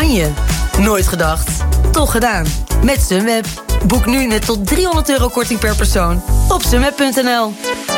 Spanje. Nooit gedacht, toch gedaan. Met Sunweb. Boek nu net tot €300 korting per persoon op sunweb.nl.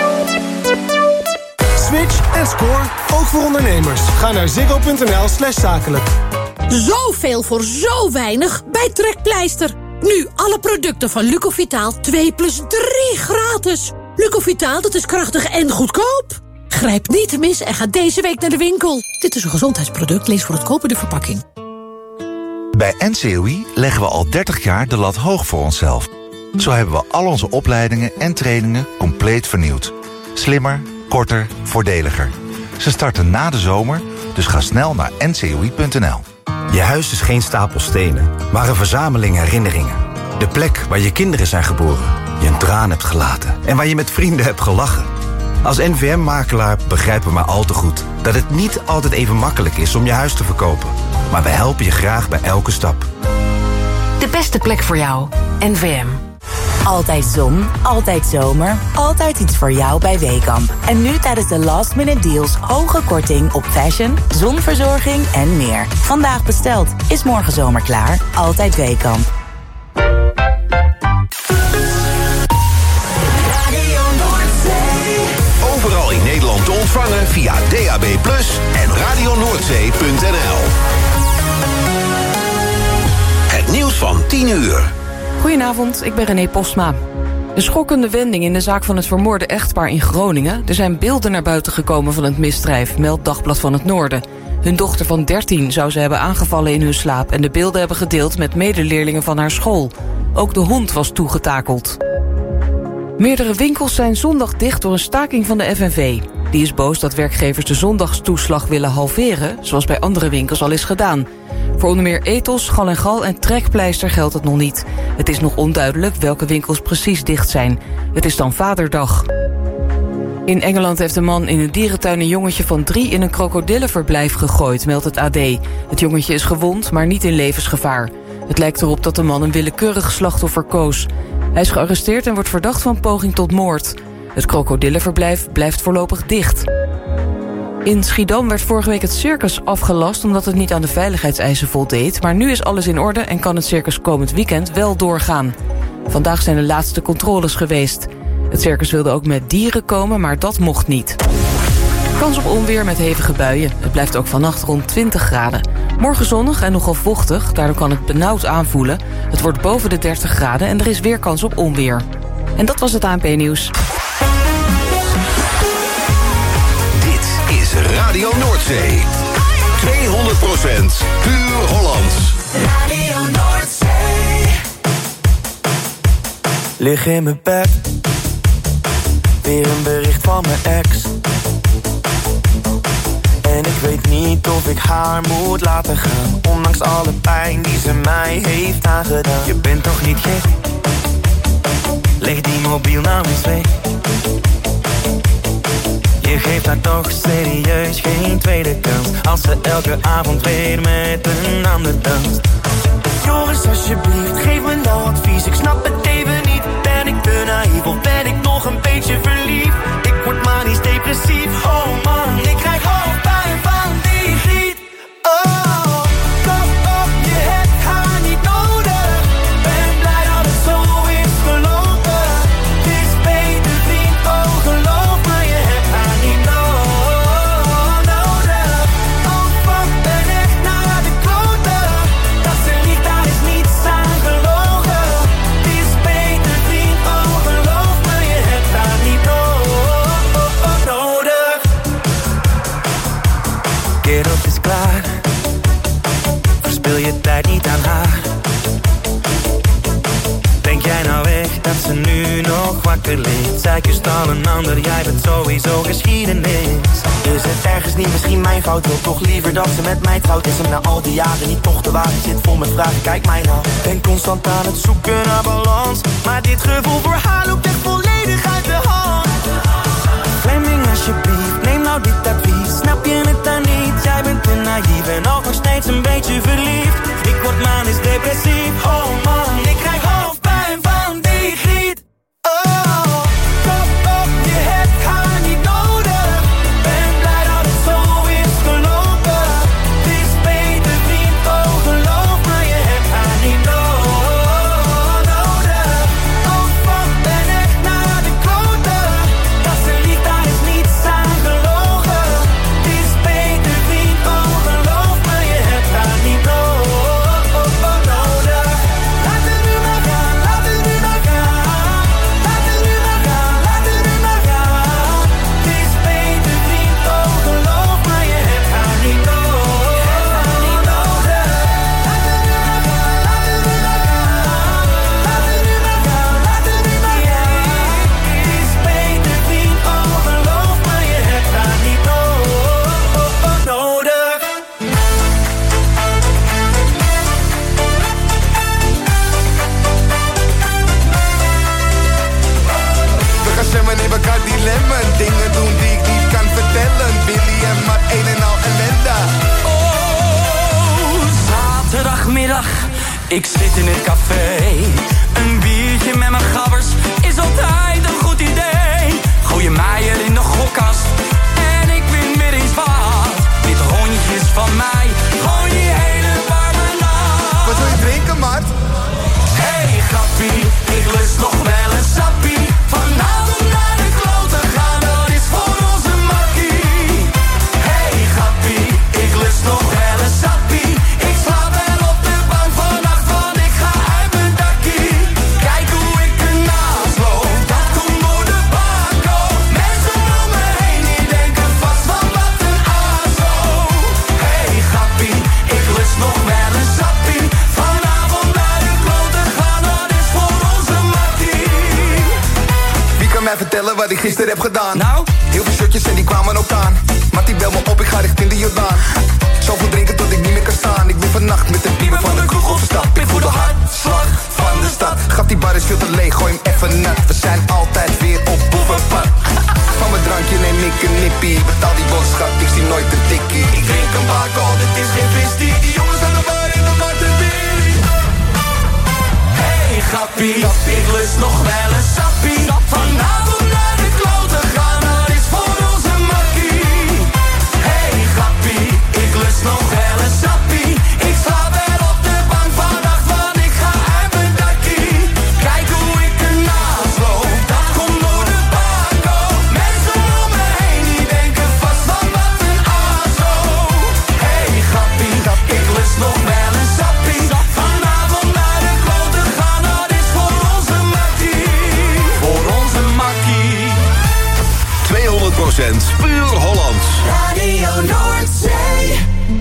Switch en score, ook voor ondernemers. Ga naar ziggo.nl/zakelijk. Zoveel voor zo weinig bij Trekpleister. Nu alle producten van Lucovitaal 2 plus 3 gratis. Lucovitaal, dat is krachtig en goedkoop. Grijp niet te mis en ga deze week naar de winkel. Dit is een gezondheidsproduct, lees voor het kopen de verpakking. Bij NCOI leggen we al 30 jaar de lat hoog voor onszelf. Zo hebben we al onze opleidingen en trainingen compleet vernieuwd. Slimmer, korter, voordeliger. Ze starten na de zomer, dus ga snel naar ncoi.nl. Je huis is geen stapel stenen, maar een verzameling herinneringen. De plek waar je kinderen zijn geboren, je een traan hebt gelaten en waar je met vrienden hebt gelachen. Als NVM-makelaar begrijpen we maar al te goed dat het niet altijd even makkelijk is om je huis te verkopen. Maar we helpen je graag bij elke stap. De beste plek voor jou. NVM. Altijd zon, altijd zomer, altijd iets voor jou bij Weekamp. En nu tijdens de last minute deals hoge korting op fashion, zonverzorging en meer. Vandaag besteld, is morgen zomer klaar. Altijd Weekamp. Overal in Nederland te ontvangen via DAB+ en radionoordzee.nl. Het nieuws van 10 uur. Goedenavond, ik ben René Postma. Een schokkende wending in de zaak van het vermoorde echtpaar in Groningen. Er zijn beelden naar buiten gekomen van het misdrijf, meldt Dagblad van het Noorden. Hun dochter van 13 zou ze hebben aangevallen in hun slaap en de beelden hebben gedeeld met medeleerlingen van haar school. Ook de hond was toegetakeld. Meerdere winkels zijn zondag dicht door een staking van de FNV. Die is boos dat werkgevers de zondagstoeslag willen halveren, zoals bij andere winkels al is gedaan. Voor onder meer Ethos, Gal & Gal en Trekpleister geldt het nog niet. Het is nog onduidelijk welke winkels precies dicht zijn. Het is dan Vaderdag. In Engeland heeft een man in een dierentuin een jongetje van 3 in een krokodillenverblijf gegooid, meldt het AD. Het jongetje is gewond, maar niet in levensgevaar. Het lijkt erop dat de man een willekeurig slachtoffer koos. Hij is gearresteerd en wordt verdacht van poging tot moord. Het krokodillenverblijf blijft voorlopig dicht. In Schiedam werd vorige week het circus afgelast omdat het niet aan de veiligheidseisen voldeed. Maar nu is alles in orde en kan het circus komend weekend wel doorgaan. Vandaag zijn de laatste controles geweest. Het circus wilde ook met dieren komen, maar dat mocht niet. Kans op onweer met hevige buien. Het blijft ook vannacht rond 20 graden. Morgen zonnig en nogal vochtig, daardoor kan het benauwd aanvoelen. Het wordt boven de 30 graden en er is weer kans op onweer. En dat was het ANP-nieuws. Dit is Radio Noordzee. 200% puur Hollands. Radio Noordzee. Lig in mijn bed. Weer een bericht van mijn ex. En ik weet niet of ik haar moet laten gaan. Ondanks alle pijn die ze mij heeft aangedaan. Je bent toch niet gek? Leg die mobiel nou eens weg. Je geeft haar toch serieus geen tweede kans. Als ze elke avond weer met een ander danst. Joris, alsjeblieft, geef me nou advies. Ik snap het even niet. Ben ik te naïef of ben ik nog een beetje verliefd? Ik word manisch depressief. Oh man, ik krijg hoofdpijn van die griet. Oh, kom op, je hebt haar niet nodig. Ben blij dat het zo is gelopen. Het is beter vriend, oh geloof me, je hebt haar niet nodig. Oh fuck, ben echt naar de kloten. Dat ze liegt, daar is niets aan gelogen. Het is beter vriend, oh geloof me, je hebt haar niet nodig. Get op is klaar. Verspil je tijd niet aan haar. Denk jij nou echt dat ze nu nog wakker ligt? Zij kust al een ander, jij bent sowieso geschiedenis. Is het ergens niet misschien mijn fout? Wil toch liever dat ze met mij trouwt? Is hem na al die jaren niet toch de waarheid? Zit vol met vragen, kijk mij nou. Ben constant aan het zoeken naar balans. Maar dit gevoel voor haar loopt echt volledig uit de hand. Fleming alsjeblieft, neem nou dit advies. Snap je het dan niet? Jij bent te naïef en ook nog steeds een beetje verliefd. Ik word manisch depressief. Oh man, ik krijg hoofdpijn van die griet. Oh, kom op, je hebt haar niet nodig. Ben blij dat het zo is gelopen. Het is beter vriend, oh geloof Vrijdagmiddag, ik zit in het café. Een biertje met mijn gabbers is altijd een goed idee. Gooi je mij er in de gokkast en ik win weer eens wat. Dit rondje is van mij, gooi die hele warme nacht. Wat wil je drinken, Mart? Hey grappie, ik lust nog wel een sappie. Vanavond naar de kloten gaan, dat is voor onze makkie. Hey grappie, ik lust nog wel een sappie. Ik slaap wel op de bank vannacht, want ik ga uit mijn dakkie. Kijk hoe ik ernaast loop, dat komt door de bako. Mensen om me heen, die denken vast van wat een azo. Hey grappie, ik lust nog wel een sappie. Vanavond naar de kloten gaan, dat is voor onze makkie. Wie kan mij vertellen wat ik gisteren heb gedaan? Nou? Heel veel shirtjes en die kwamen ook aan. Mattie bel me op, ik ga richting de Jordaan. Zoveel drinken tot ik niet meer kan staan. Ik ben vannacht met de dieven van de kroeg opgestapt. Ik voel de hartslag van de stad. Gat die bar is veel te leeg, gooi hem even nat. We zijn altijd weer op boevenpad. Van mijn drankje neem ik een nippie. Betaal die boodschap, ik zie nooit een tikkie. Ik drink een bako, dit is geen vistie. Die jongens aan de bar en de bar te bier. Hey grappie, ik lust nog wel een sappie. Vanavond naar de kloten gaan, dat is voor onze makkie. Hey grappie, ik lust nog wel een sappie. Ik slaap wel op de bank vannacht, want ik ga uit mijn dakkie. Kijk hoe ik ernaast loop, dat komt door de bako. Mensen om me heen, die denken vast van wat een azo. Hey grappie, ik lust nog wel een sappie. Vanavond naar de kloten gaan, dat is voor onze makkie. Voor onze makkie. 200% puur Hollands. Radio Noordzee.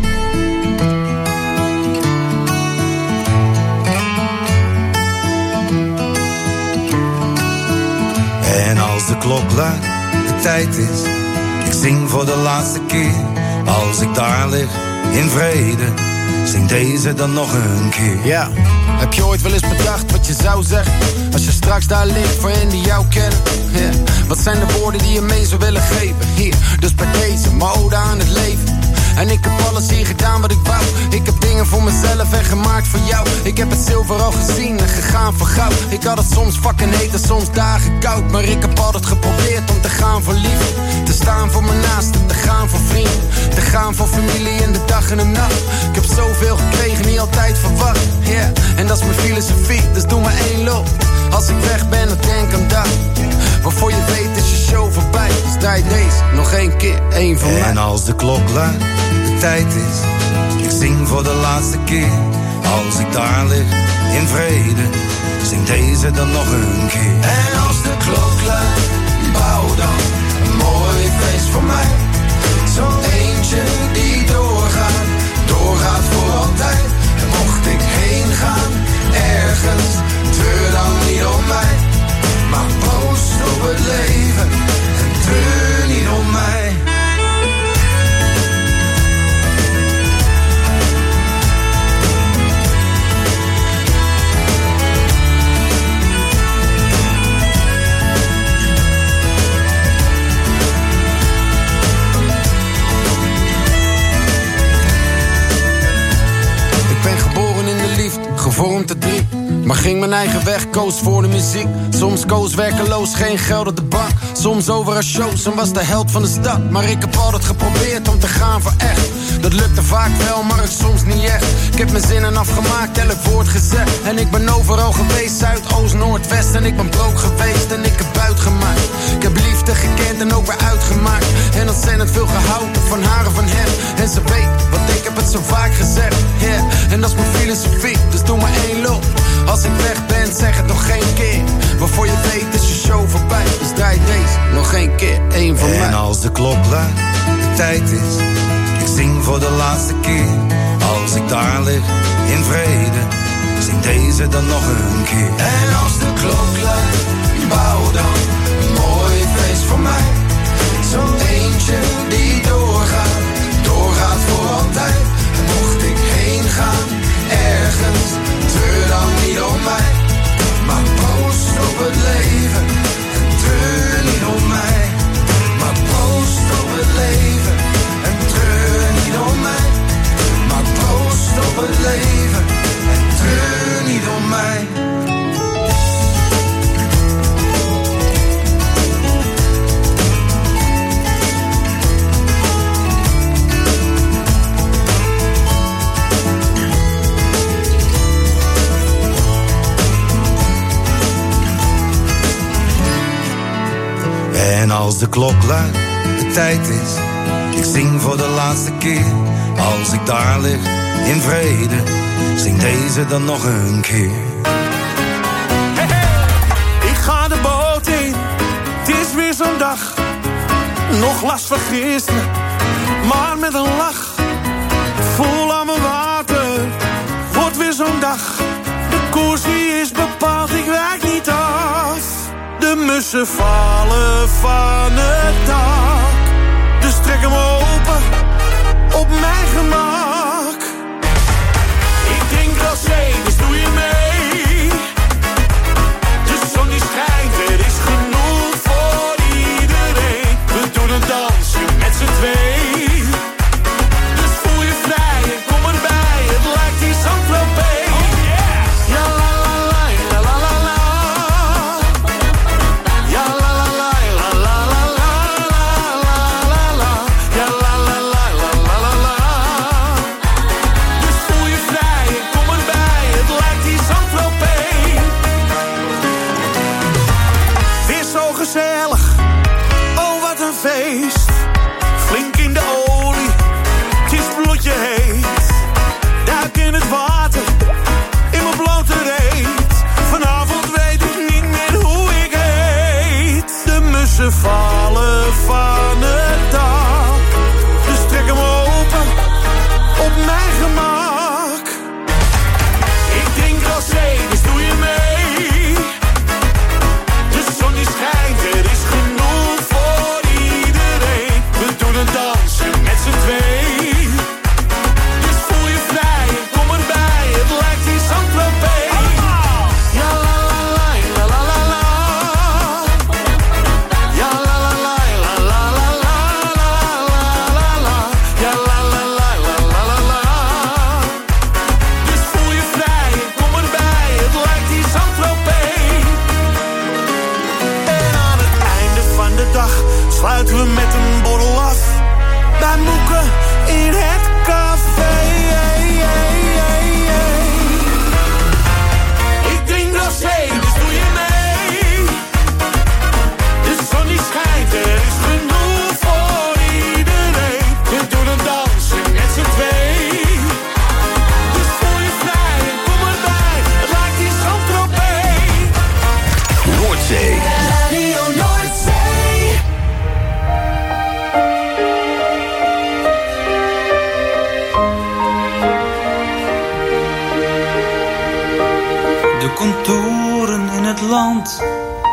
En als de klok luidt, de tijd is, ik zing voor de laatste keer. Als ik daar lig, in vrede, zing deze dan nog een keer. Ja, heb je ooit wel eens bedacht wat je zou zeggen als je straks daar ligt voor hen die jou kennen? Ja. Wat zijn de woorden die je mee zou willen geven? Hier, dus bij deze, mijn ode aan het leven. En ik heb alles hier gedaan wat ik wou. Ik heb dingen voor mezelf en gemaakt voor jou. Ik heb het zilver al gezien en gegaan voor goud. Ik had het soms fucking heet en soms dagen koud. Maar ik heb altijd geprobeerd om te gaan voor liefde. Te staan voor mijn naasten, te gaan voor vrienden. Te gaan voor familie in de dag en de nacht. Ik heb zoveel gekregen, niet altijd verwacht. Yeah, en dat is mijn filosofie, dus doe maar één loop. Als ik weg ben, dan denk aan dat. Waarvoor je weet is je show voorbij. Dus draai deze nog één keer, één van mij. En als de klok luidt, de tijd is, ik zing voor de laatste keer. Als ik daar lig, in vrede, zing deze dan nog een keer. En als de klok luidt, bouw dan een mooi feest voor mij. Zo'n eentje die doorgaat, doorgaat voor altijd. En mocht ik heen gaan, ergens, treur dan niet om mij. Maar proost op het leven en treur niet om mij. Ik ben geboren in de liefde, gevormd te drie. Maar ging mijn eigen weg, koos voor de muziek. Soms koos werkeloos, geen geld op de bank. Soms over een shows en was de held van de stad. Maar ik heb altijd geprobeerd om te gaan voor echt. Dat lukte vaak wel, maar het soms niet echt. Ik heb mijn zinnen afgemaakt, elk woord gezegd. En ik ben overal geweest, Zuid, Oost, Noord, West. En ik ben broke geweest en ik heb buit gemaakt. Ik heb liefde gekend en ook weer uitgemaakt. En ontzettend veel gehouden van haar en van hem. En ze weet, want ik heb het zo vaak gezegd. Yeah, en dat is mijn filosofie, dus doe maar één loop. Als ik weg ben, zeg het nog geen keer. Waarvoor je weet is je show voorbij. Dus draai deze nog één keer, één van mij. En als de klok luidt, de tijd is, ik zing voor de laatste keer. Als ik daar lig, in vrede, zing deze dan nog een keer. En als de klok luidt, bouw dan een mooi feest voor mij. Zo'n eentje die doorgaat, doorgaat voor altijd. En mocht ik heen gaan, ergens, treur dan niet om mij. Maar proost op het leven en treur niet om mij. Maar proost op het leven en treur niet om mij. Maar proost op het leven als de klok luidt, de tijd is. Ik zing voor de laatste keer. Als ik daar lig, in vrede, zing deze dan nog een keer. Hey, hey. Ik ga de boot in, het is weer zo'n dag. Nog last van gisteren, maar met een lach. Vol aan mijn water, wordt weer zo'n dag. De koers die is bepaald, ik wijk niet af. De mussen vallen van het dak. Dus trek hem open, op mijn gemak. Ik drink rosé, dus doe je mee. De zon die schijnt, er is genoeg voor iedereen. We doen een dansje met z'n twee. Dus voel je vrij en kom erbij, het lijkt hier Saint-Tropez. Oh yeah! Ja la la la, la la la la. Ja la la la, la la la la, la la la. Ja la la la, la la la la. Dus voel je vrij en kom erbij, het lijkt hier Saint-Tropez. Weer zo gezellig, oh wat een feest. Flink in de olie, het is bloedje heet. Duik in het water, in mijn blote reet. Vanavond weet ik niet meer hoe ik heet. De mussen vallen van het dak. Dus trek hem open, op mijn gemak. Ik drink rosé, dus doe je mee. De zon die schijnt, er is genoeg voor iedereen. We doen een dansje met z'n twee. Dus voel je vrij en kom erbij, het lijkt hier Saint-Tropez. Ja la la la, la la la la. Ja la la la, la la la la, la la la. Ja la la la, la la la la. Dus voel je vrij en kom erbij, het lijkt hier Saint-Tropez. En aan het einde van de dag sluiten we met een borrel af. Bij Moeke in het café. Ik drink rosé, dus doe je mee. De zon die schijnt, er is genoeg voor iedereen. We doen een dansje met z'n twee. Dus voel je vrij en kom erbij, het lijkt hier Saint-Tropez. Noordzee. Radio Noordzee. De contouren in het land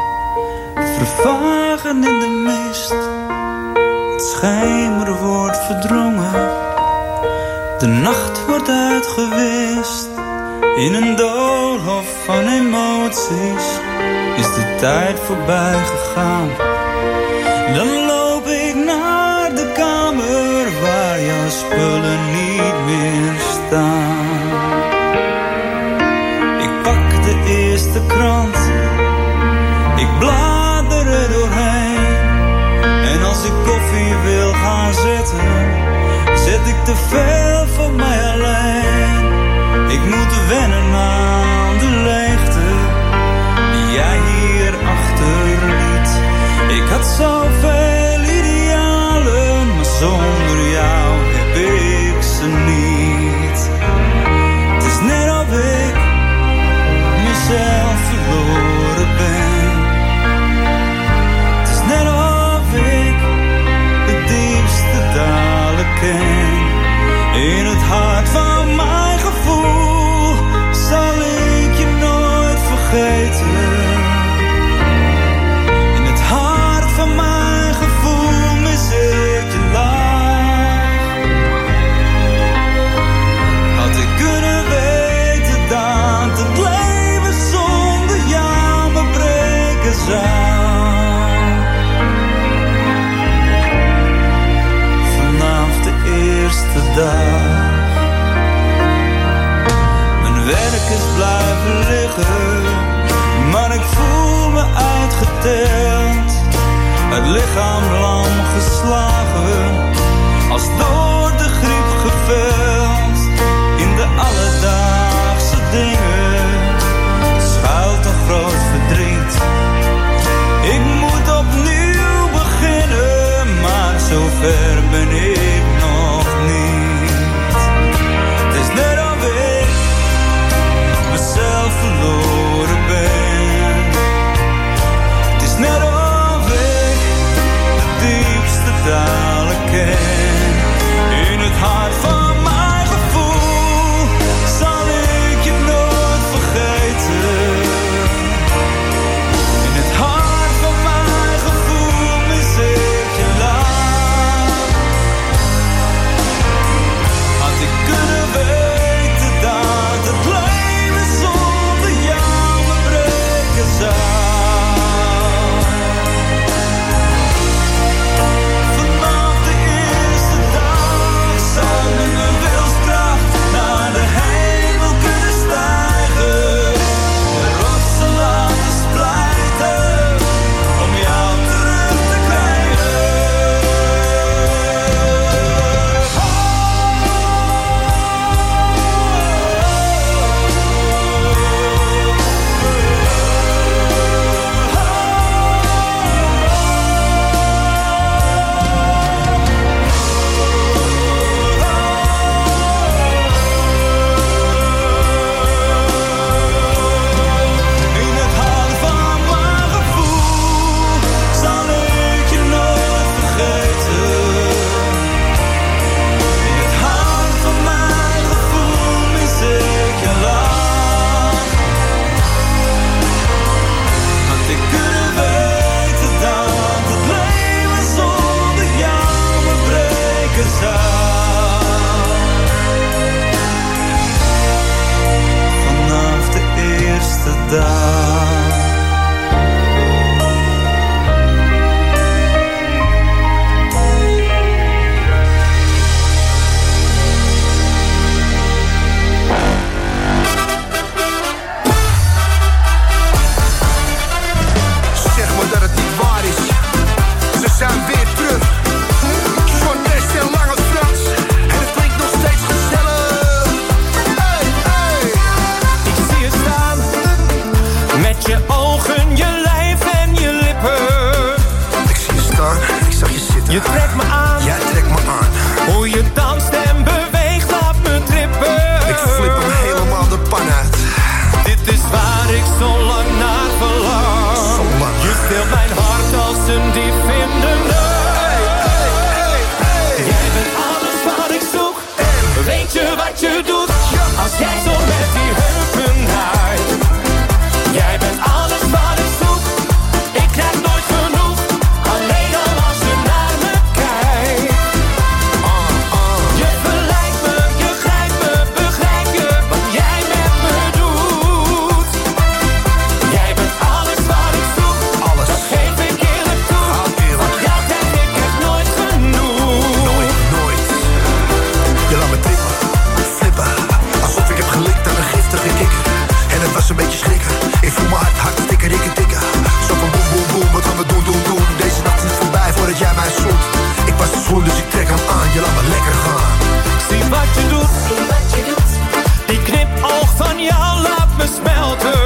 vervagen in de mist. Het schemer wordt verdrongen, de nacht wordt uitgewist. In een doolhof van emoties is de tijd voorbij gegaan. Dan loop ik naar de kamer waar jouw spullen niet meer staan. Ik pak de eerste krant, ik blader er doorheen. En als ik koffie wil gaan zetten, zet ik te veel voor mij alleen. Ik moet wennen aan de leegte die jij hier achterliet. Ik had zoveel idealen, maar zonder jou heb ik ze niet. Het is net of ik mezelf verloren ben. Het is net of ik de diepste dalen ken. In het hart van mijn gevoel zal ik je nooit vergeten. In het hart van mijn gevoel mis ik je lach. Had ik kunnen weten dat het leven zonder jou me breken zou. Vanaf de eerste dag. Mijn werk is blijven liggen, maar ik voel me uitgeteld. Het lichaam lam geslagen, als door de griep geveld. In de alledaagse dingen schuilt een groot verdriet. Ik moet opnieuw beginnen. Je trekt me aan. Jij trekt me aan. Hoe je danst en beweegt, laat me trippen. Ik flip hem helemaal de pan uit. Dit is waar ik zo lang naar verlang. Zo lang. Je steelt mijn hart als een dief in de nacht. Jij bent alles wat ik zoek. En weet je wat je doet? Als jij zo met die heupen draait. Jij bent alles wat ik zoek. Ik krijg nooit genoeg. Alleen al als je naar me kijkt. Je verleidt me, je grijpt me, begrijp je wat jij met me doet? Jij bent alles wat ik zoek. Alles. Dat geef ik eerlijk toe. Van jou krijg ik het nooit genoeg. Nooit, nooit. Je laat me trippen, flippen. Alsof ik heb gelikt aan een giftige kikker. En het was een beetje schrikken. Ik voel me hard, tikker, tikken. Zo van boem, boem, boem, wat gaan we doen? Deze nacht is voorbij voordat jij mij zoent. Ik was te zwoel, dus ik trek hem aan. Je laat me lekker gaan. Zie wat je doet. Die knipoog van jou laat me smelten.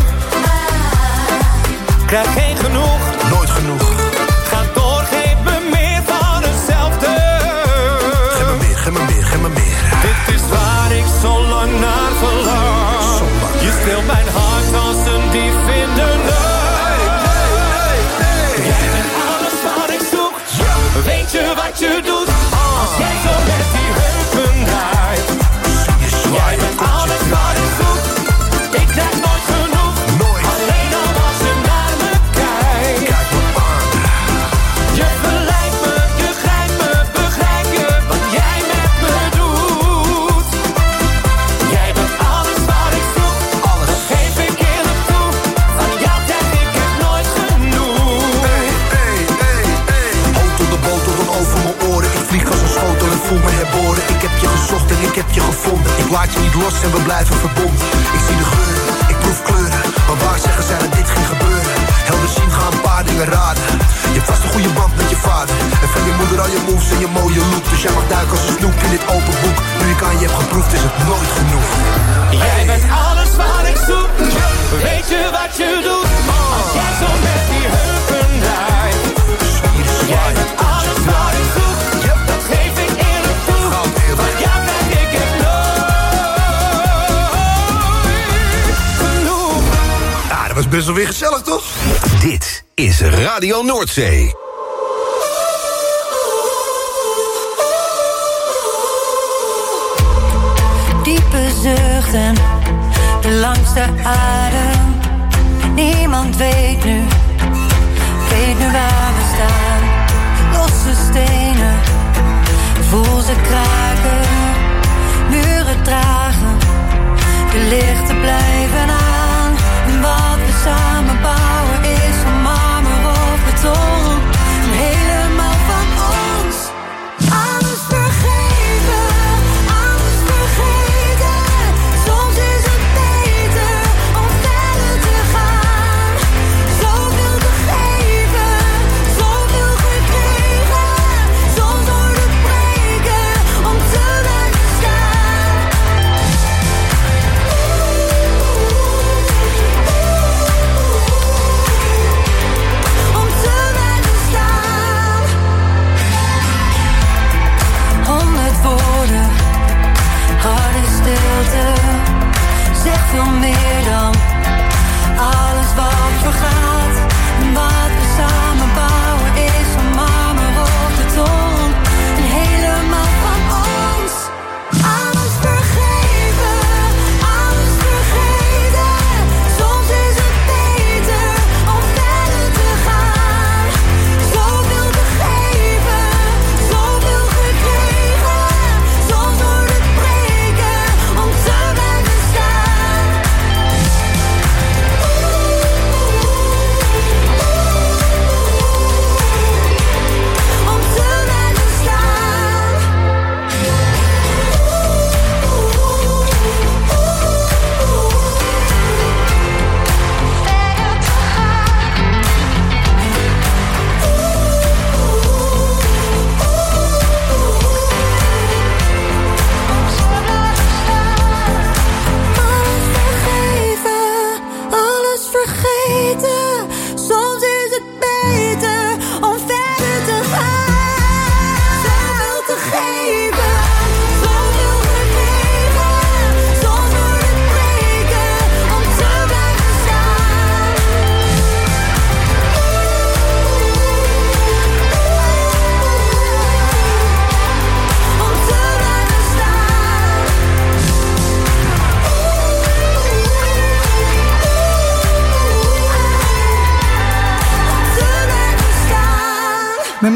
Krijg geen genoeg. Nooit genoeg. Ga door, geef me meer van hetzelfde. Geef me meer, geef me meer, geef me meer. Dit is waar ik zo lang naar verlang. Zo lang. Je steelt mijn hart als een dief in de nacht. Jij bent alles wat ik zoek. Weet je wat je doet? Als jij zo met die heupen draait. Jij bent alles wat ik zoek. Ik krijg nooit genoeg. Nooit. Alleen al als je naar me kijkt. Kijk me aan. Je verleidt me, je grijpt me, begrijp je wat jij met me doet? Jij bent alles wat ik zoek. Alles. Dat geef ik eerlijk toe. Van jou krijg ik het nooit genoeg. Hey. Auto de botel dan over mijn oren. Ik vlieg als een schotel en voel me herboren. Ik heb je gezocht en ik heb je gevonden. Ik laat je niet los en we blijven verbonden. Ik zie de geuren, ik proef kleuren. Maar waar zeggen zij dat dit ging gebeuren? Helder zien gaan een paar dingen raden. Je hebt vast een goede band met je vader. En van je moeder al je moves en je mooie look. Dus jij mag duiken als een snoek in dit open boek. Nu ik aan je heb geproefd is het nooit genoeg. Jij bent alles wat ik zoek. Weet je wat je doet? Als jij zo met die heupen draait. Jij bent alles wat ik zoek. Dat geef ik eerlijk toe. Van jou krijg ik het nooit genoeg. Ja, dat was best wel weer gezellig, toch? Dit is Radio Noordzee. Diepe zuchten, de langste adem. Niemand weet nu waar we staan. Losse stenen, voel ze kraken. Muren dragen, de lichten blijven aan. En wat we samen bouwen is van marmer of beton. En helemaal van ons. Alles vergeven, alles vergeten. Soms is het beter om verder te gaan. Zoveel te geven, zoveel gekregen. Soms wordt het breken om te blijven staan. Om te blijven staan. 100 woorden, harde stilte. Zeg veel meer dan alles wat vergaat. En wat we samen bouwen is van marmer of beton. En helemaal van ons. Alles vergeven, alles vergeten. Soms is het beter om verder te gaan. Zoveel te geven, zoveel gekregen. Soms wordt het breken om te blijven staan.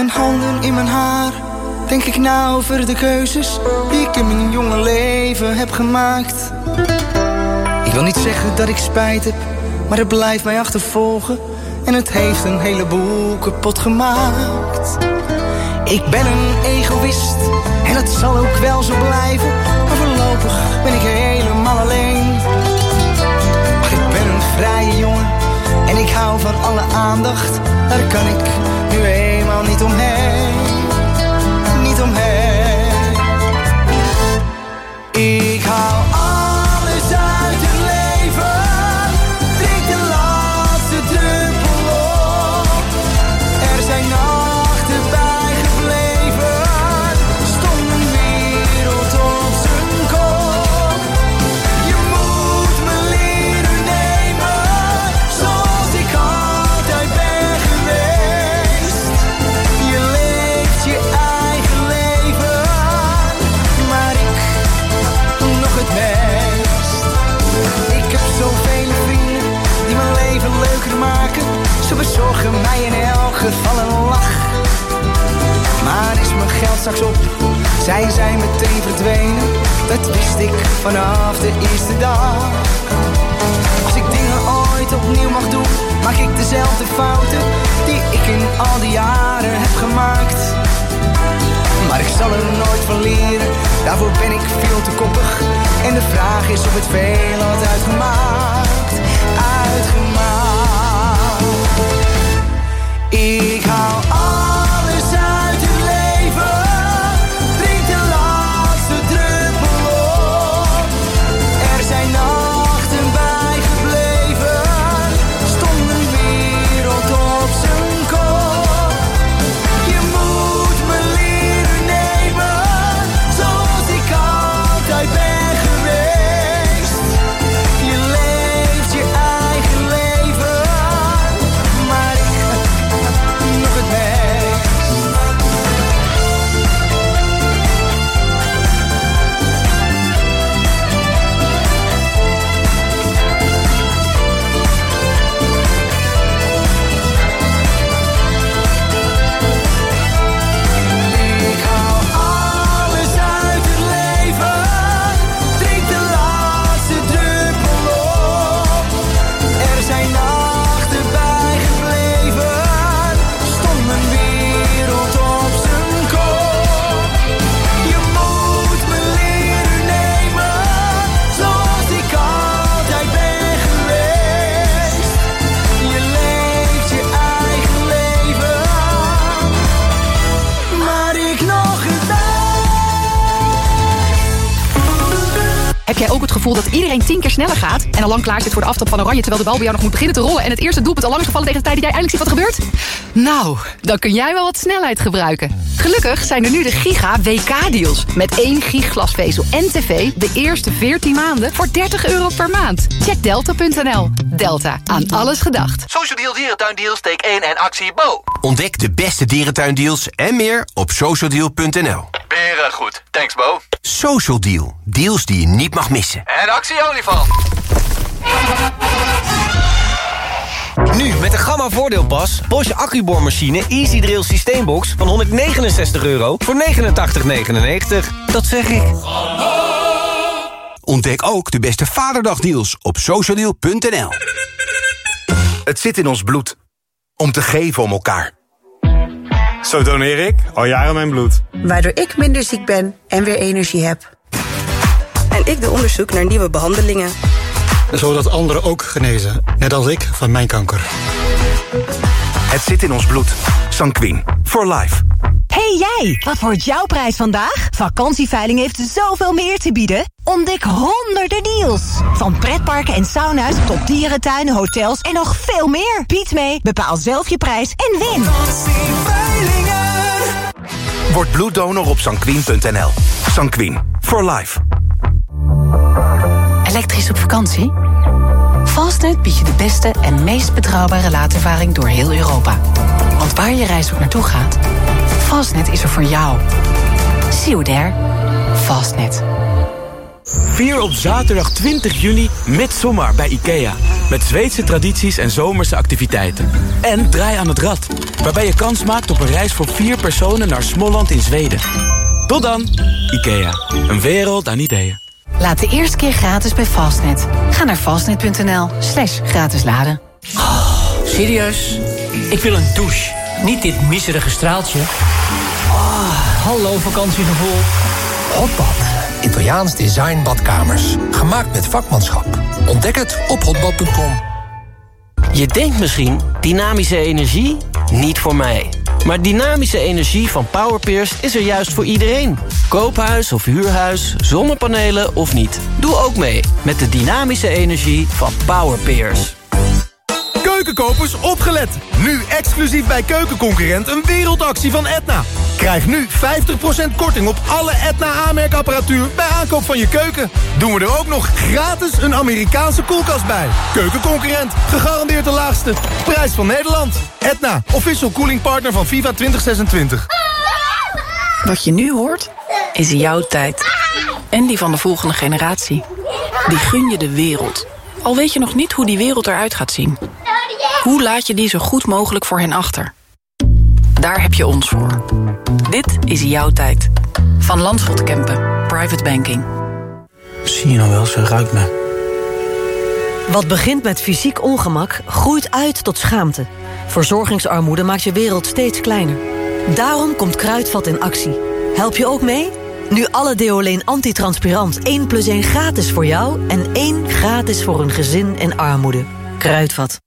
mijn handen in mijn haar denk ik na over de keuzes die ik in mijn jonge leven heb gemaakt. Ik wil niet zeggen dat ik spijt heb, maar het blijft mij achtervolgen en het heeft een heleboel kapot gemaakt. Ik ben een egoïst en het zal ook wel zo blijven, maar voorlopig ben ik helemaal alleen. Maar ik ben een vrije jongen en ik hou van alle aandacht, daar kan ik nu eenmaal niet omheen. Niet omheen. Ik hou alles uit het leven, drink de laatste druppel op. Er zijn nachten bijgebleven, stond een wereld op zijn kop. Je moet me leren nemen, zoals ik altijd ben geweest. Je leeft je eigen leven, maar ik nog het meest. Ik heb zoveel vrienden die mijn leven leuker maken. Ze bezorgen mij in elk geval een lach. Maar is mijn geld straks op, zij zijn meteen verdwenen. Dat wist ik vanaf de eerste dag. Als ik dingen ooit opnieuw mag doen, maak ik dezelfde fouten die ik in al die jaren heb gemaakt. Maar ik zal er nooit van leren, daarvoor ben ik veel te koppig. En de vraag is of het veel had uitgemaakt. Ik hou alles uit het leven, drink de laatste druppel op. Er zijn nachten bijgebleven, stond een wereld op zijn kop. Je moet me leren nemen, zoals ik altijd ben geweest. Je leeft je eigen leven, maar ik nog het meest. Ik hou alles uit het leven, drink de laatste druppel op. Er zijn nachten bijgebleven, stond mijn wereld op zijn kop. Je moet me leren nemen, zoals ik altijd ben geweest. Je leeft je eigen leven, maar ik nog het meest. Heb jij ook het gevoel dat iedereen 10 keer sneller gaat en al lang klaar zit voor de aftrap van Oranje, terwijl de bal bij jou nog moet beginnen te rollen en het eerste doelpunt al lang is gevallen tegen de tijd dat jij eindelijk ziet wat er gebeurt? Nou, dan kun jij wel wat snelheid gebruiken. Gelukkig zijn er nu de Giga WK-deals. Met 1 gig glasvezel en tv de eerste 14 maanden voor €30 per maand. Check delta.nl. Delta, aan alles gedacht. Social Deal Dierentuindeals, take 1 en actie Bo. Ontdek de beste dierentuindeals en meer op socialdeal.nl. Beren goed. Thanks, Bo. Social Deal. Deals die je niet mag missen. En actie olifant. Nu met de Gamma voordeelpas. Bosch accuboormachine Easy Drill systeembox van €169 voor €89,99. Dat zeg ik. Ontdek ook de beste Vaderdagdeals op socialdeal.nl. Het zit in ons bloed. Om te geven om elkaar. Zo doneer ik al jaren mijn bloed. Waardoor ik minder ziek ben en weer energie heb. En ik doe onderzoek naar nieuwe behandelingen. Zodat anderen ook genezen, net als ik van mijn kanker. Het zit in ons bloed. Sanquin. For life. Hey jij, wat wordt jouw prijs vandaag? Vakantieveiling heeft zoveel meer te bieden. Ontdek honderden deals. Van pretparken en sauna's tot dierentuinen, hotels en nog veel meer. Bied mee, bepaal zelf je prijs en win. Word bloeddonor op sanquin.nl. Sanquin. For life. Elektrisch op vakantie? Fastnet biedt je de beste en meest betrouwbare laadervaring door heel Europa. Want waar je reis ook naartoe gaat, Fastnet is er voor jou. See you there. Fastnet. Vier op zaterdag 20 juni Midsommar bij IKEA. Met Zweedse tradities en zomerse activiteiten. En Draai aan het Rad, waarbij je kans maakt op een reis voor 4 personen naar Småland in Zweden. Tot dan, IKEA. Een wereld aan ideeën. Laat de eerste keer gratis bij Fastnet. Ga naar fastnet.nl/gratis laden. Oh, serieus? Ik wil een douche. Niet dit miserige straaltje. Oh, hallo vakantiegevoel. Hotbad. Italiaans design badkamers. Gemaakt met vakmanschap. Ontdek het op hotbad.com. Je denkt misschien, dynamische energie? Niet voor mij. Maar dynamische energie van Powerpeers is er juist voor iedereen. Koophuis of huurhuis, zonnepanelen of niet. Doe ook mee met de dynamische energie van Powerpeers. Keukenkopers, opgelet! Nu exclusief bij Keukenconcurrent een wereldactie van Edna. Krijg nu 50% korting op alle Edna aanmerkapparatuur bij aankoop van je keuken. Doen we er ook nog gratis een Amerikaanse koelkast bij. Keukenconcurrent, gegarandeerd de laagste prijs van Nederland. Edna, official cooling partner van FIFA 2026. Wat je nu hoort, is jouw tijd. En die van de volgende generatie. Die gun je de wereld. Al weet je nog niet hoe die wereld eruit gaat zien. Hoe laat je die zo goed mogelijk voor hen achter? Daar heb je ons voor. Dit is jouw tijd. Van Landschot Kempen. Private Banking. Zie je nou wel, ze ruikt me. Wat begint met fysiek ongemak, groeit uit tot schaamte. Verzorgingsarmoede maakt je wereld steeds kleiner. Daarom komt Kruidvat in actie. Help je ook mee? Nu alle Deoleen antitranspirant 1+1 gratis voor jou en 1 gratis voor een gezin in armoede. Kruidvat.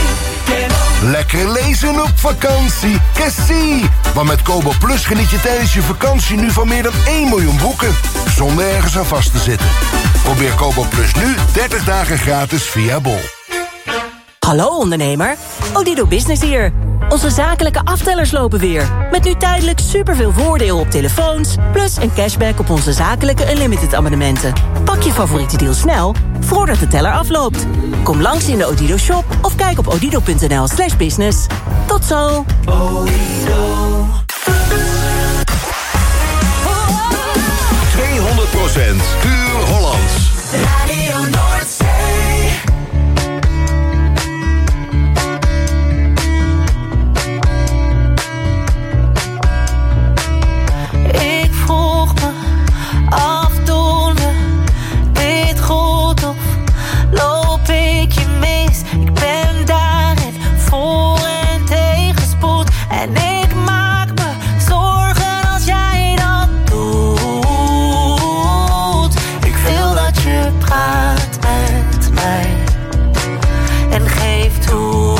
Lekker lezen op vakantie. Cassie! Want met Kobo Plus geniet je tijdens je vakantie nu van meer dan 1 miljoen boeken. Zonder ergens aan vast te zitten. Probeer Kobo Plus nu 30 dagen gratis via Bol. Hallo ondernemer, Odido Business hier. Onze zakelijke aftellers lopen weer. Met nu tijdelijk superveel voordeel op telefoons... plus een cashback op onze zakelijke Unlimited abonnementen. Pak je favoriete deal snel, voordat de teller afloopt. Kom langs in de Odido Shop of kijk op odido.nl/business. Tot zo! Odido. 200% puur Hollands. Radio Noordzee. Ik vroeg me af, doen we dit goed of loop ik je mis? Ik ben daarin voor en tegenspoed en ik maak me zorgen als jij dat doet. Ik wil dat je praat met mij en geef toe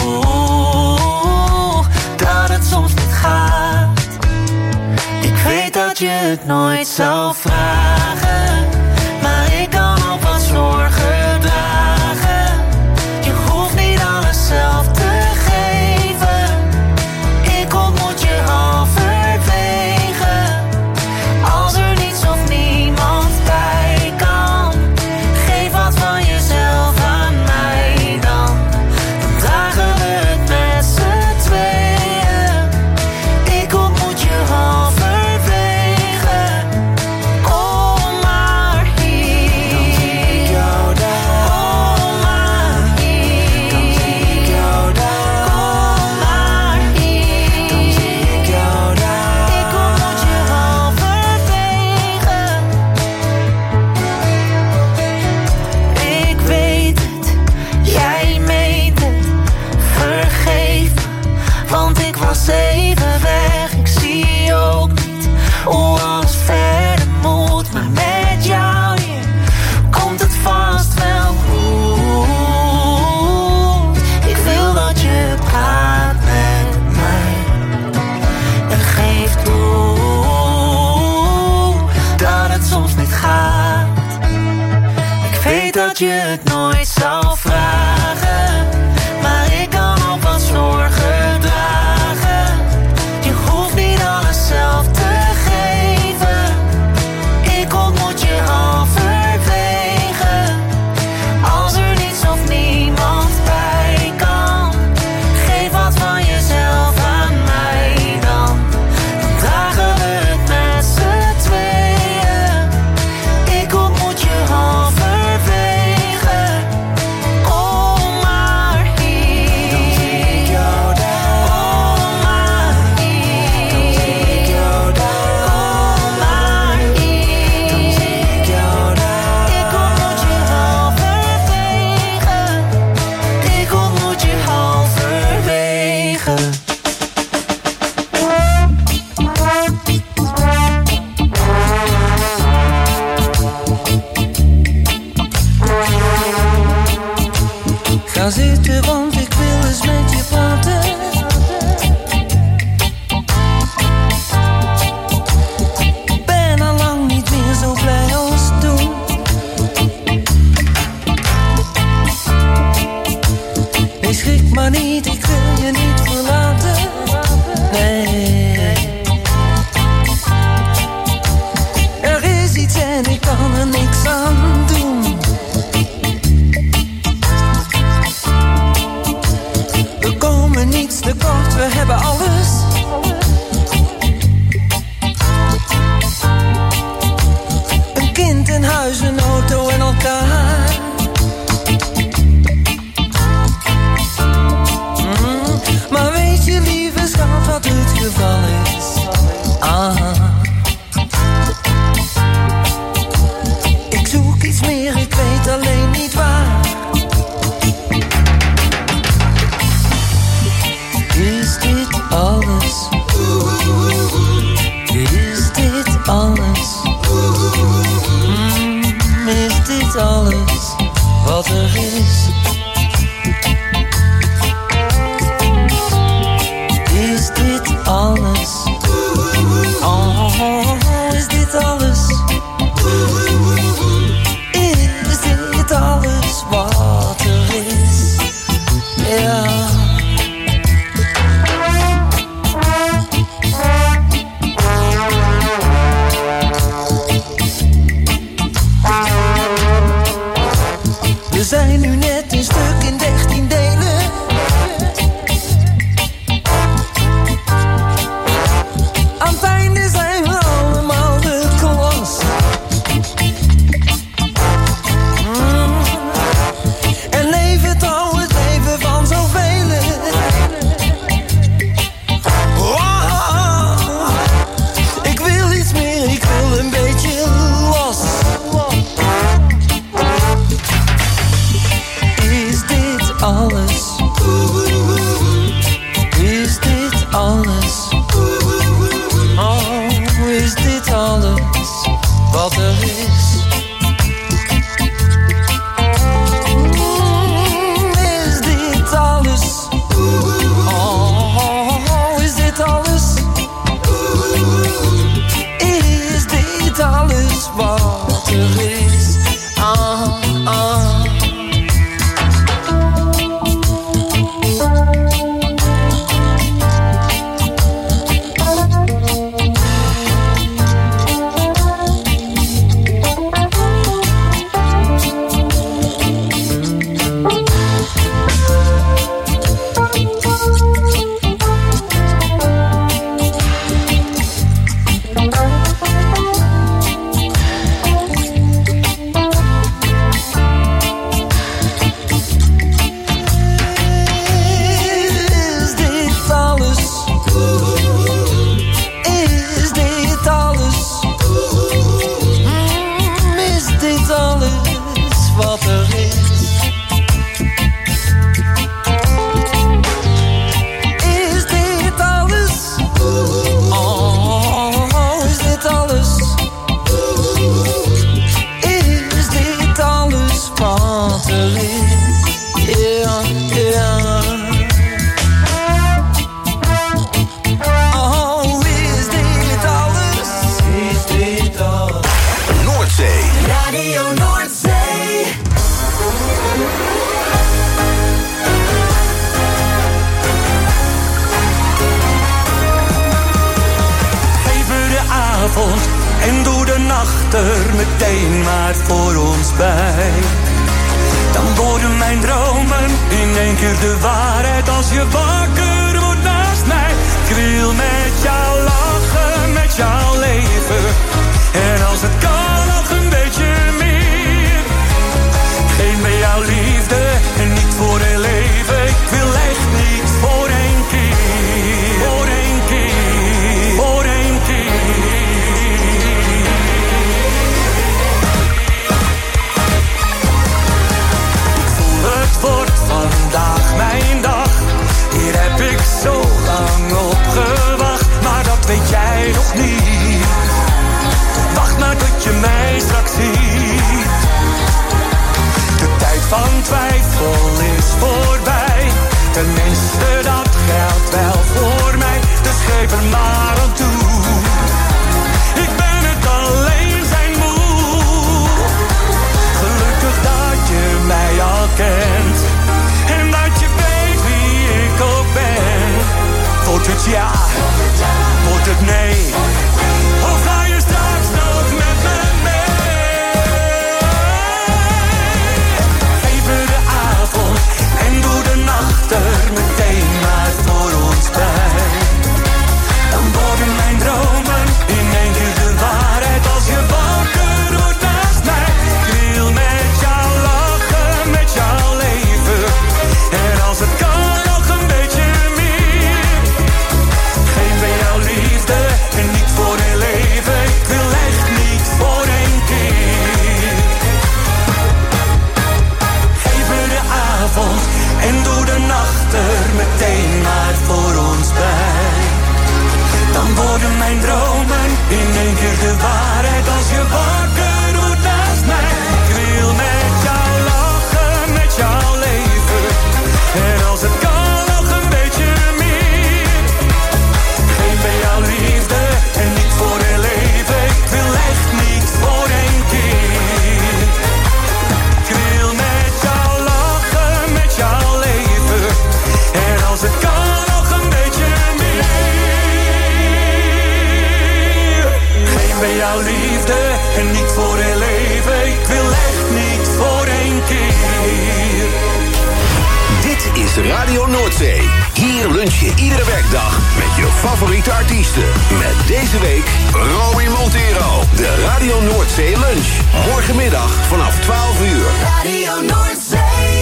dat het soms niet gaat. Ik weet dat je het nooit zou vragen, maar ik kan ook wat zorgen dragen. Je hoeft niet alles zelf te geven. Ik ontmoet je halverwege. Als er niets of niemand bij kan, geef wat van jezelf aan mij dan. Dan dragen we het met z'n tweeën. Ik ontmoet je halverwege. Kom maar hier. Dan zie ik jou daar. Kom maar hier. Dan zie ik jou daar. Kom maar hier. Dan zie ik jou daar. Ik ontmoet je halverwege. Ik weet het, jij meent het. Vergeef me, want ik was even weg. Ik zie ook niet hoe alles verder moet, maar met jou hier komt het vast wel goed. Ik wil dat je praat met mij en geef toe dat het soms niet gaat. Ik weet dat je het nooit zou vragen, maar ik kan ook wat zorgen dragen. Je hoeft niet alles zelf te geven. Ik ontmoet je halverwege. Als er niets of niemand bij kan, geef wat van jezelf aan mij dan. Dan dragen we het met z'n tweeën. Ik ontmoet je halverwege. Ga zitten, want ik wil eens met je praten. Ben al lang niet meer zo blij als toen. Nee, schrik maar niet, ik wil je niet verlaten. Nee. Er is iets en ik kan er niks aan doen. We komen niets tekort, we hebben alles. Een kind, een huis, een auto en elkaar. Maar weet je, lieve schat, wat het geval is? Ik zoek iets meer, ik weet alleen niet waar. Is dit alles? Is dit alles? Is dit alles wat er is? Is dit alles? Oh, is dit alles? Is dit alles wat er is? Ja. We zijn nu net een stuk in 13 delen. Aan het einde zijn we allemaal de klas. En leven trouw het leven van zoveel. Oh, ik wil iets meer, ik wil een beetje los. Is dit alles? Is dit alles? Oh, is dit alles wat er is? Is dit alles? Oh, is dit alles? Is dit alles wat er is? En doe de nacht er meteen maar voor ons bij. Dan worden mijn dromen in één keer de waarheid als je wakker wordt naast mij. Ik wil met jou lachen, met jou leven. En als het kan nog een beetje meer. Geen bij jouw liefde en niet voor heel leven. Ik wil echt niet voor één keer. Voor één keer. Voor één keer. Het wordt vandaag mijn dag. Hier heb ik zo lang op gewacht. Maar dat weet jij nog niet. Wacht maar tot je mij straks ziet. De tijd van twijfel is voor lunch je iedere werkdag met je favoriete artiesten. Met deze week Romy Montero. De Radio Noordzee Lunch. Morgenmiddag vanaf 12 uur. Radio Noordzee.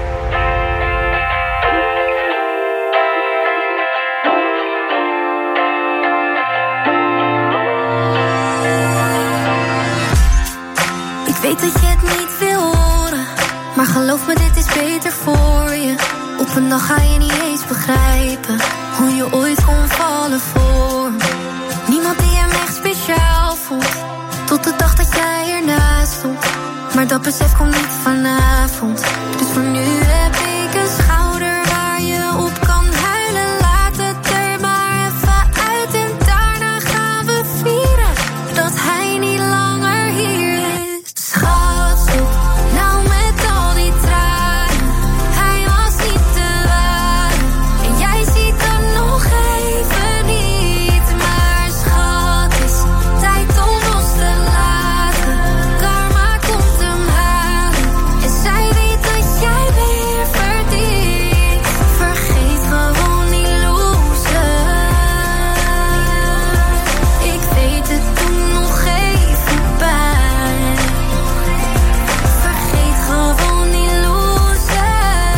Ik weet dat je het niet wil horen, maar geloof me, dit is beter voor je. Op een dag ga je niet eens begrijpen hoe je ooit kon vallen voor me. Niemand die hem echt speciaal vond, tot de dag dat jij ernaast stond. Maar dat besef komt niet vanavond. Dus voor nu heb ik een schouder waar je op kan huilen. Laat het er maar even uit en daarna gaan we vieren dat hij niet langer hier is. Schat, stop nou met al die tranen. Hij was niet te waren en jij ziet hem nog even niet. Maar schat, is tijd om los te laten. Karma komt hem halen en zij weet dat jij weer verdient. Vergeet gewoon die loser. Ik weet het, doet nog even pijn. Vergeet gewoon die loser.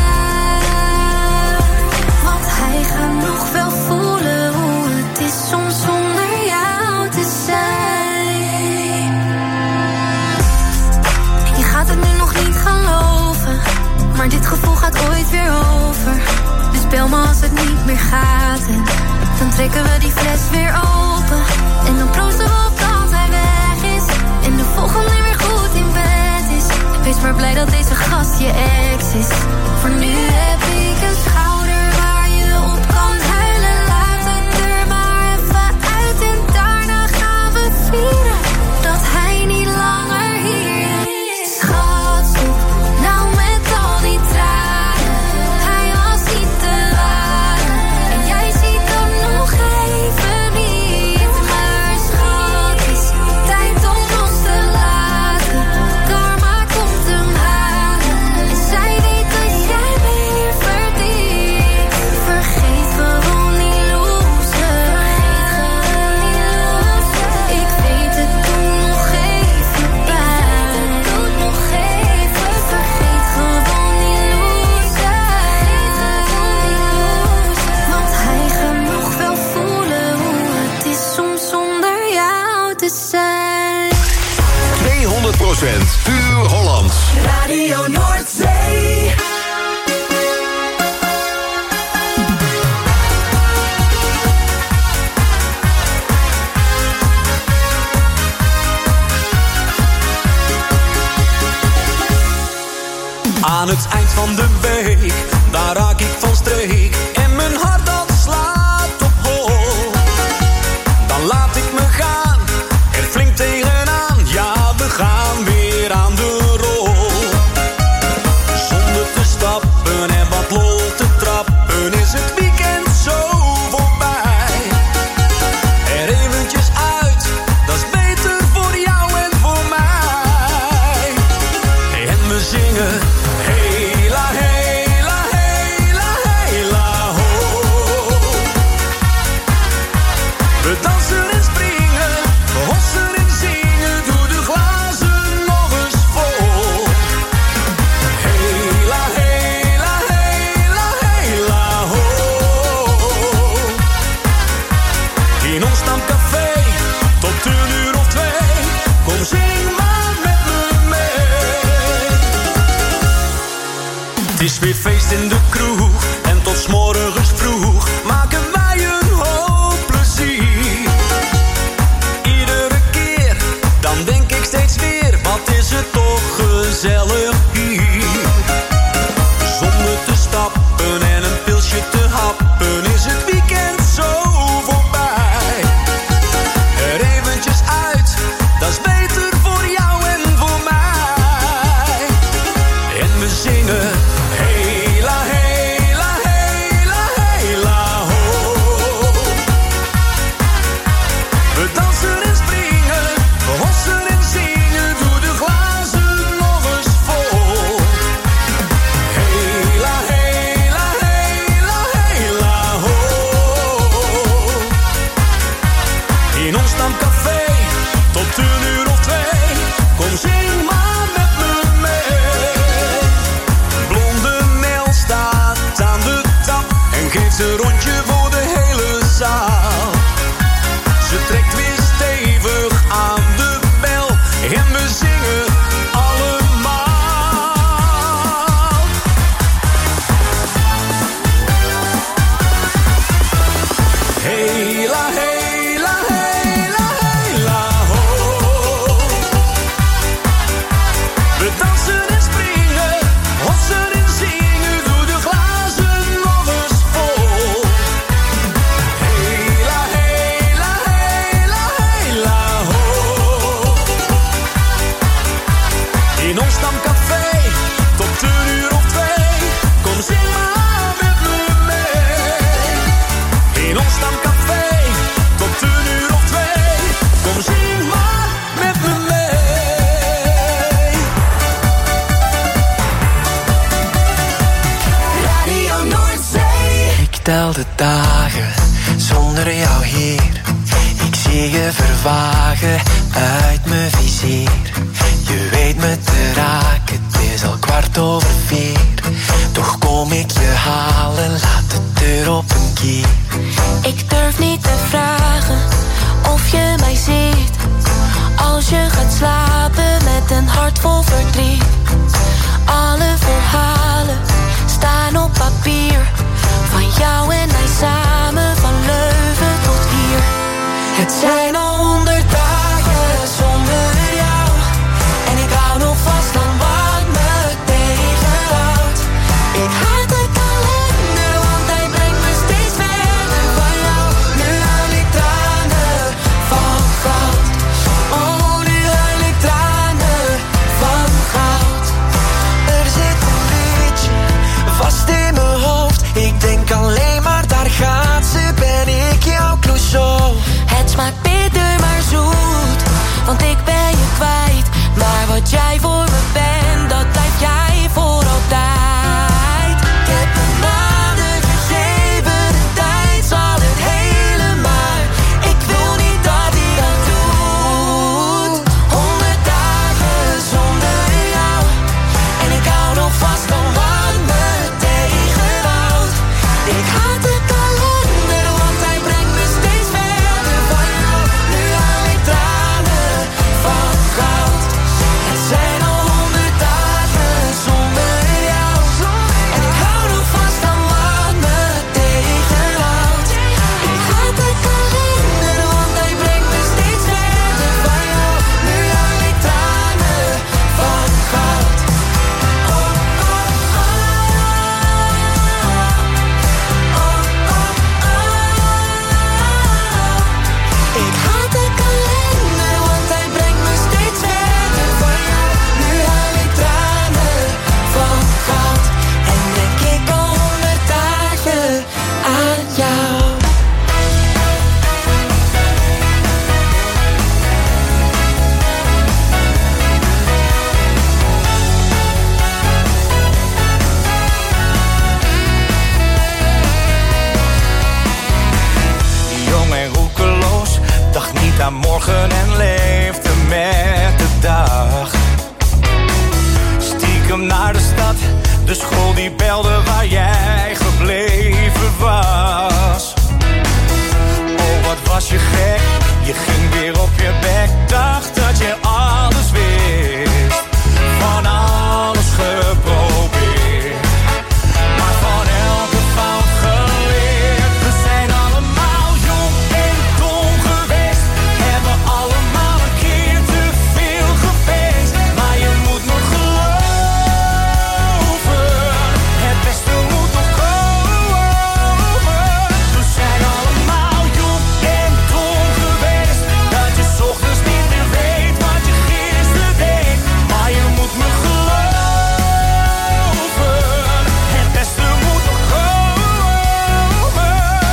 Want hij gaat nog wel voelen hoe het is soms zonder jou te zijn. Je gaat het nu nog niet geloven, maar dit gevoel gaat ooit weer over. Dus bel me als het niet meer gaat en dan trekken we die fles weer open. En dan proosten we op dat hij weg is en de volgende weer goed in bed is. Wees maar blij dat deze gast je ex is. Voor nu heb ik een schouder waar je op kan huilen. Laat het er maar even uit en daarna gaan we vieren dat hij niet langer hier is. Schat, stop nou met al die tranen. Hij was niet te waren en jij ziet hem nog even niet. Maar schat, is tijd om los te laten. Karma komt hem halen en zij weet dat jij weer verdient. Vergeet gewoon die loser. Ik weet het, doet nog even pijn. Vergeet gewoon die loser. Want hij gaat nog wel voelen hoe het is soms zonder jou te zijn. 200% puur Hollands. Radio Noordzee. Aan het eind van de week, daar raak ik van streek. En mijn hart dat slaat op hol. Dan laat ik me gaan, er flink tegenaan. Ja, we gaan weer aan de rol. Zonder te stappen en wat lol te trappen, is het weekend zo voorbij. Er eventjes uit, dat is beter voor jou en voor mij. En we zingen hela, hela, hela, hela, ho. We dansen en springen, we hossen en zingen, doe de glazen nog eens vol. Hela, hela, hela, hela, ho. In ons stamcafé, tot 1:02, kom zing maar met me mee. Het is weer feest in de kroeg en tot 's morgens vroeg maken wij een hoop plezier. Iedere keer, dan denk ik steeds weer, wat is het toch gezellig hier. Zonder te stappen en een pilsje te happen, is het weekend zo voorbij. Er eventjes uit, dat is beter voor jou en voor mij. En we zingen hela, hela, hela, hela, ho. We dansen en springen, we hossen en zingen, doe de glazen nog eens vol. tel de dagen zonder jou hier. Ik zie je vervagen uit mijn vizier. Je weet me te raken, het is al 4:15. Toch kom ik je halen, laat de deur op een kier. Ik durf niet te vragen of je mij ziet. Als je gaat slapen met een hart vol verdriet. Alle verhalen staan op papier. Van jou en mij samen, van Leuven tot hier. Het zijn al 100 dagen zonder jou. En ik hou nog vast aan wat me tegenhoudt. Ik haat de kalender, want hij brengt me steeds verder van jou. Nu huil ik tranen van goud. Oh, nu huil ik tranen van goud. Er zit een liedje vast in mijn hoofd. Ik denk alleen maar, daar gaat ze, ben ik jouw Clouseau. Het smaakt bitter maar zoet, want ik ben je kwijt. Maar wat jij voor me bent, dat blijf jij voor altijd. Ik heb de maanden gegeven, de tijd zal het hele maar. Ik wil niet dat hij dat doet. 100 dagen zonder jou. En ik hou nog vast aan wat me tegenhoudt. Ik haat de kalender, want hij brengt me steeds verder van jou. Nu haal ik tranen van goud. Het zijn al 100 dagen zonder jou. En ik hou nog vast aan wat me tegenhoudt. Ik haat de kalender, want hij brengt me steeds verder van jou. Nu haal ik tranen van goud. Ik haat de kalender, want hij brengt me steeds verder van jou. Nu haal ik tranen van goud. En denk ik al 100 dagen aan jou. Jong en roekeloos, dacht niet aan morgen en leefde met de dag. Stiekem naar de stad, de school die belde waar jij gebleven was. Oh, wat was je gek, je ging weer op je bek. Dacht dat je alles wist, van alles geprobeerd. Maar van elke fout geleerd. We zijn allemaal jong en dom geweest. Hebben allemaal een keer te veel gefeest. Maar je moet nog geloven, het beste moet nog komen. We zijn allemaal jong en dom geweest. Dat je 's ochtends niet meer weet wat je gisteren deed. Maar je moet me geloven, het beste moet nog komen.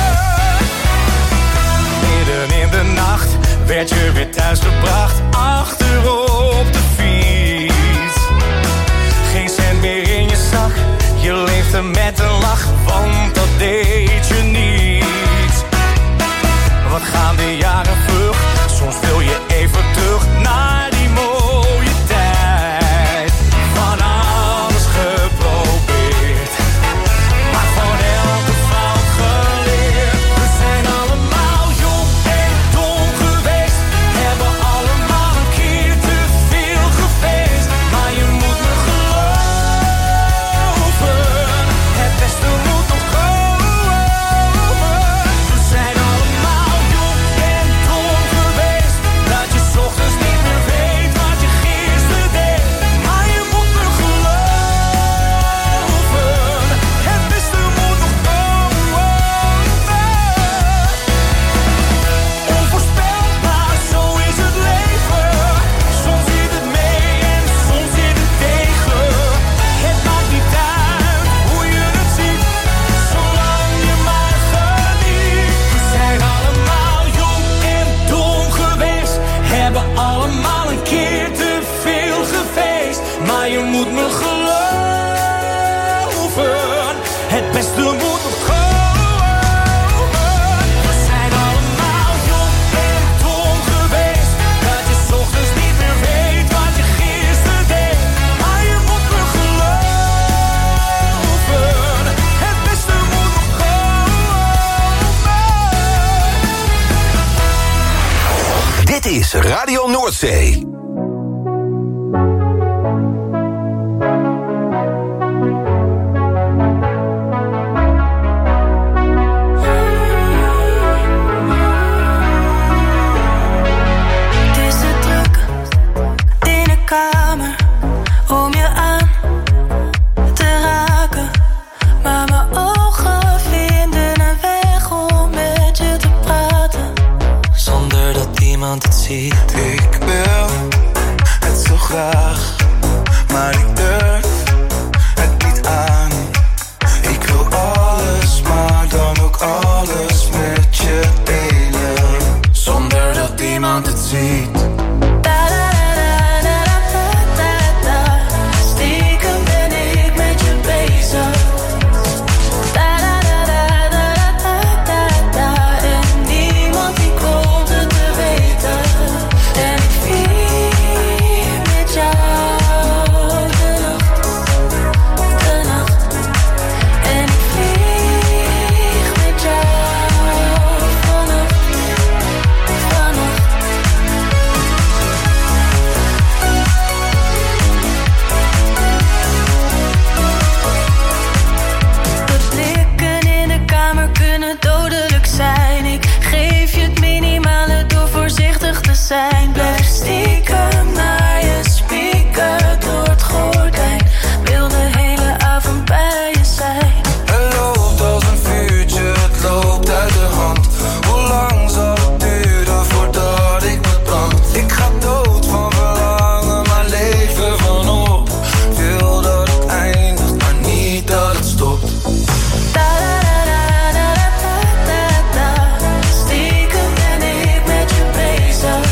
Midden in de nacht werd je weer thuis gebracht, achterop de fiets. Geen cent meer in je zak, je leefde met een lach, want dat deed je niet. Wat gaan de jaren vlug, soms wil je even terug naar die mooie tijd. Van alles geprobeerd, maar van elke fout geleerd. We zijn allemaal jong en dom geweest. Hebben allemaal een keer te veel gefeest. Maar je moet me geloven, het beste moet nog komen. We zijn allemaal jong en dom geweest. Dat je 's ochtends niet meer weet wat je gisteren deed. Maar je moet me geloven, het beste moet nog komen. Onvoorspelbaar, zo is het leven. Soms zit het mee en soms zit het tegen. Het maakt niet uit hoe je het ziet, zolang je maar geniet. We zijn allemaal jong en dom geweest. Hebben allemaal een keer te veel gefeest. Maar je moet me geloven, het beste moet nog komen. Radio Noordzee. Ik wil het zo graag, maar ik durf het niet aan. Ik wil alles, maar dan ook alles met je delen, zonder dat iemand het ziet. Stiekem ben ik met je bezig. Blijf stiekem naar je spieken door het gordijn. Wil de hele avond bij je zijn. Het loopt als een vuurtje, het loopt uit de hand. Hoe lang zal het duren voordat ik me brand? Ik ga dood van verlangen, maar leven vanop. Wil dat het eindigt, maar niet dat het stopt. Stiekem ben ik met je bezig.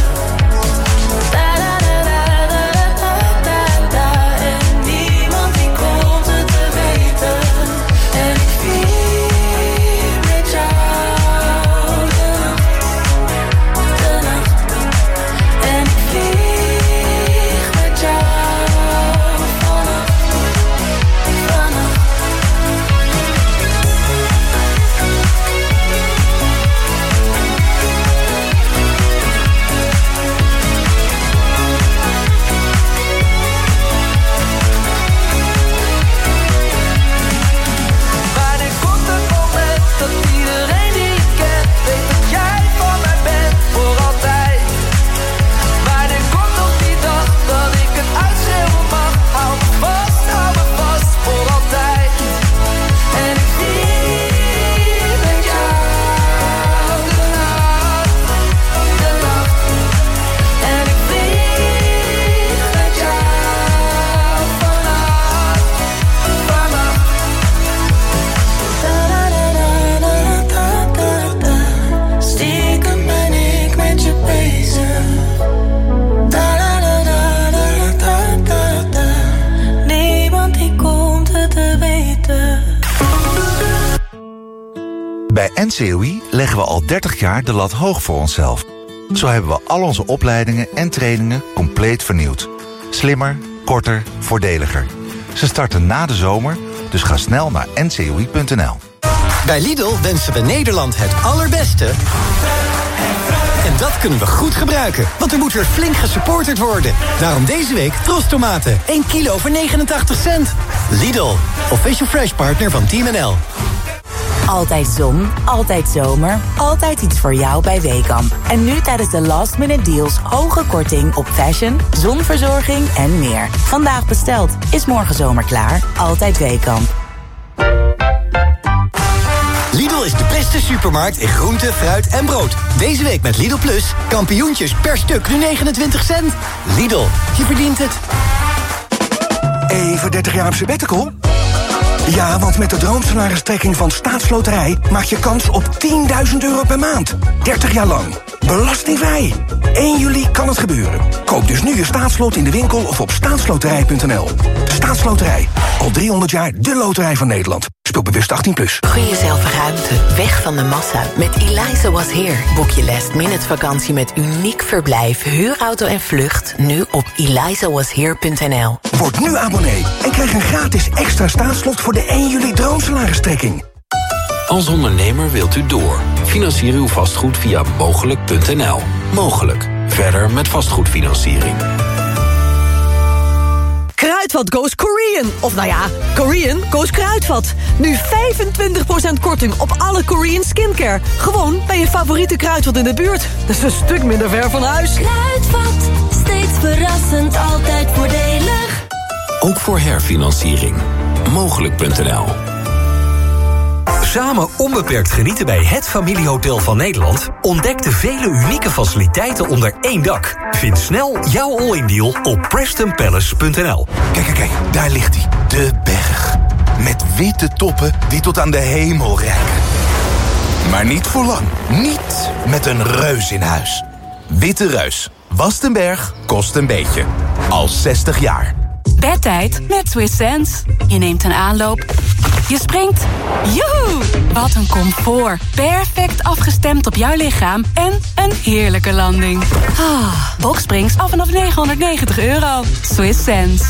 Bij NCOI leggen we al 30 jaar de lat hoog voor onszelf. Zo hebben we al onze opleidingen en trainingen compleet vernieuwd. Slimmer, korter, voordeliger. Ze starten na de zomer, dus ga snel naar ncoi.nl. Bij Lidl wensen we Nederland het allerbeste. En dat kunnen we goed gebruiken, want er moet weer flink gesupporterd worden. Daarom deze week Trostomaten, 1 kilo voor 89 cent. Lidl, official fresh partner van Team NL. Altijd zon, altijd zomer, altijd iets voor jou bij Weekamp. En nu tijdens de last minute deals hoge korting op fashion, zonverzorging en meer. Vandaag besteld, is morgen zomer klaar. Altijd Weekamp. Lidl is de beste supermarkt in groente, fruit en brood. Deze week met Lidl Plus, kampioentjes per stuk nu 29 cent. Lidl, je verdient het. Even 30 jaar op sabbatical? Ja, want met de droomsalaristrekking van Staatsloterij maak je kans op €10.000 per maand. 30 jaar lang. Belastingvrij. 1 juli kan het gebeuren. Koop dus nu je staatslot in de winkel of op staatsloterij.nl. Staatsloterij. Al 300 jaar de loterij van Nederland. Speel bewust 18+. Gun jezelf ruimte, weg van de massa. Met Eliza Was Here boek je last-minute vakantie met uniek verblijf, huurauto en vlucht. Nu op elizawashere.nl. Word nu abonnee en krijg een gratis extra staatslot voor de 1 juli droomsalaristrekking. Als ondernemer wilt u door. Financier uw vastgoed via mogelijk.nl. Mogelijk. Verder met vastgoedfinanciering. Kruidvat goes Korean. Of nou ja, Korean goes Kruidvat. Nu 25% korting op alle Korean skincare. Gewoon bij je favoriete Kruidvat in de buurt. Dat is een stuk minder ver van huis. Kruidvat, steeds verrassend, altijd voordelig. Ook voor herfinanciering. Mogelijk.nl. Samen onbeperkt genieten bij het familiehotel van Nederland? Ontdek de vele unieke faciliteiten onder één dak. Vind snel jouw all-in deal op PrestonPalace.nl. Kijk, daar ligt hij. De berg. Met witte toppen die tot aan de hemel reiken. Maar niet voor lang. Niet met een reus in huis. Witte Reus. Wast een berg, kost een beetje. Al 60 jaar. Bedtijd met Swiss Sense. Je neemt een aanloop. Je springt. Joehoe! Wat een comfort. Perfect afgestemd op jouw lichaam. En een heerlijke landing. Boxsprings af vanaf €990. Swiss Sense.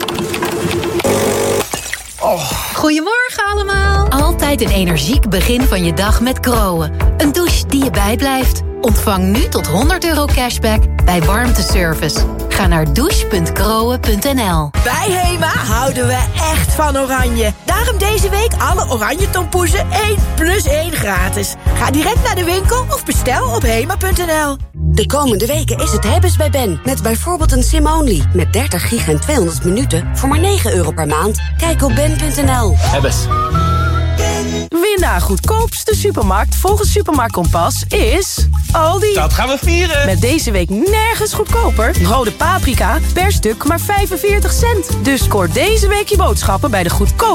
Goedemorgen allemaal. Altijd een energiek begin van je dag met Groen. Een douche die je bijblijft. Ontvang nu tot €100 cashback bij warmteservice. Ga naar douche.groen.nl. Bij Hema houden we echt van oranje. Daarom deze week alle oranje tompoezen 1+1 gratis. Ga direct naar de winkel of bestel op hema.nl. De komende weken is het hebben's bij Ben. Met bijvoorbeeld een sim-only. Met 30 gig en 200 minuten voor maar €9 per maand. Kijk op ben.nl. Hebbes. Winnaar goedkoopste supermarkt volgens Supermarkt Kompas is Aldi. Dat gaan we vieren. Met deze week nergens goedkoper. Rode paprika per stuk maar 45 cent. Dus scoor deze week je boodschappen bij de goedkoopste